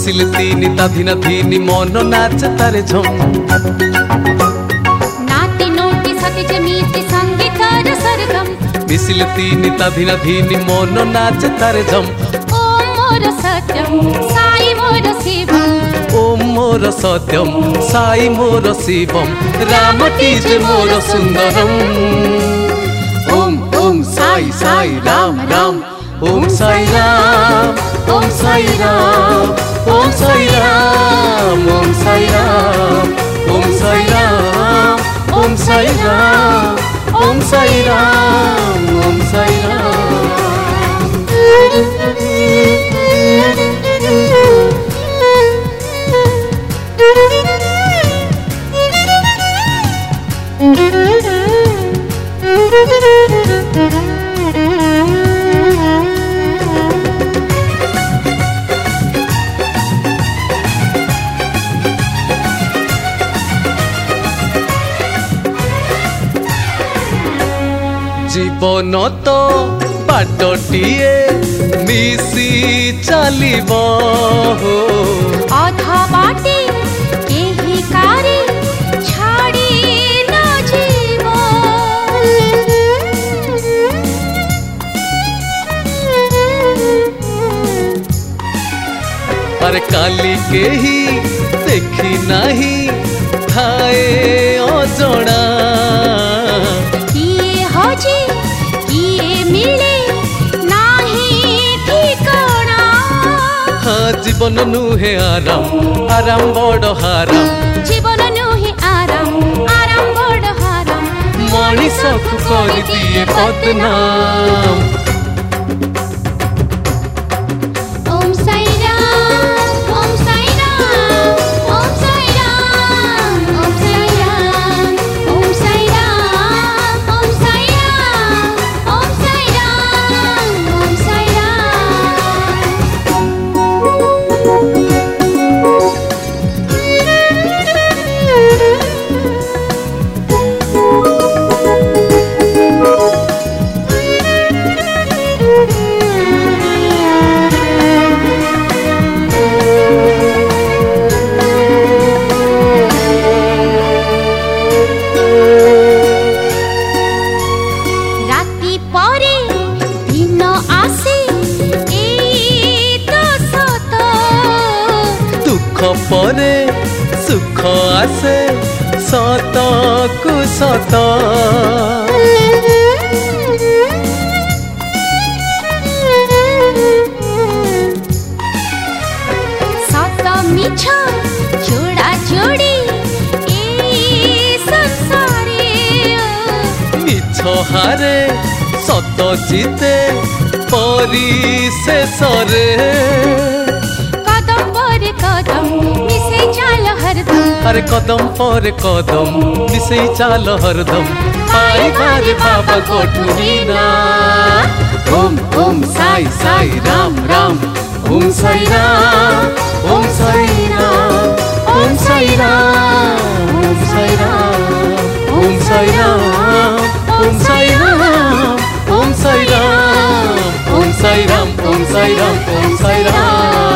missile तीनी ताधिना धीनी मन नाच तारे झम नाती नोटी सती जमीती संगीतर सरगम मिसिल तीनी ताधिना धीनी मन नाच तारे झम ओम मोर सत्यम साई मोर शिवम ओम मोर सत्यम साई मोर शिवम रामटी जे मोर सुंदरम ओम ओम साई साई राम राम ओम साई राम ओम साई राम ओम साई राम ओम साई राम ओम साई राम ओम साई राम ओम साई राम ओम साई जीवन तो बाटटिए मिसी चलिब अधा बाटे केही कारी छाड़ी न जीव अरे काली के ही देखी नहीं थाए अजणा किए हजी किए मिले नाही ठिकाना हाँ जीवन नुहे आराम आराम बड़ हाराम जीवन नुहे आराम आराम बड़ हाराम मनीष को कर दिए बदनाम ओम साई राम ओम साई राम ओम साई राम ओम साई राम ओम साई राम ओम साई राम ओम साई राम ओम साई राती परे दिन आसे एई तो सत दुख परे सुख आसे सत को सत सत मिछ जोड़ा जोड़ी एई संसारे मिछ हारे सत जीते परिशेषरे कदम पर कदम मिसे चाल हरदम अरे कदम पर कदम मिसे चाल हरदम पाई बारे बाबा कोठुरीना ओम ओम साई साई राम राम ओम साई राम ओम साई राम ओम साई राम ओम साई राम ओम साई राम ओम साई राम ओम साई राम ओम साई राम ओम साई राम ओम साई राम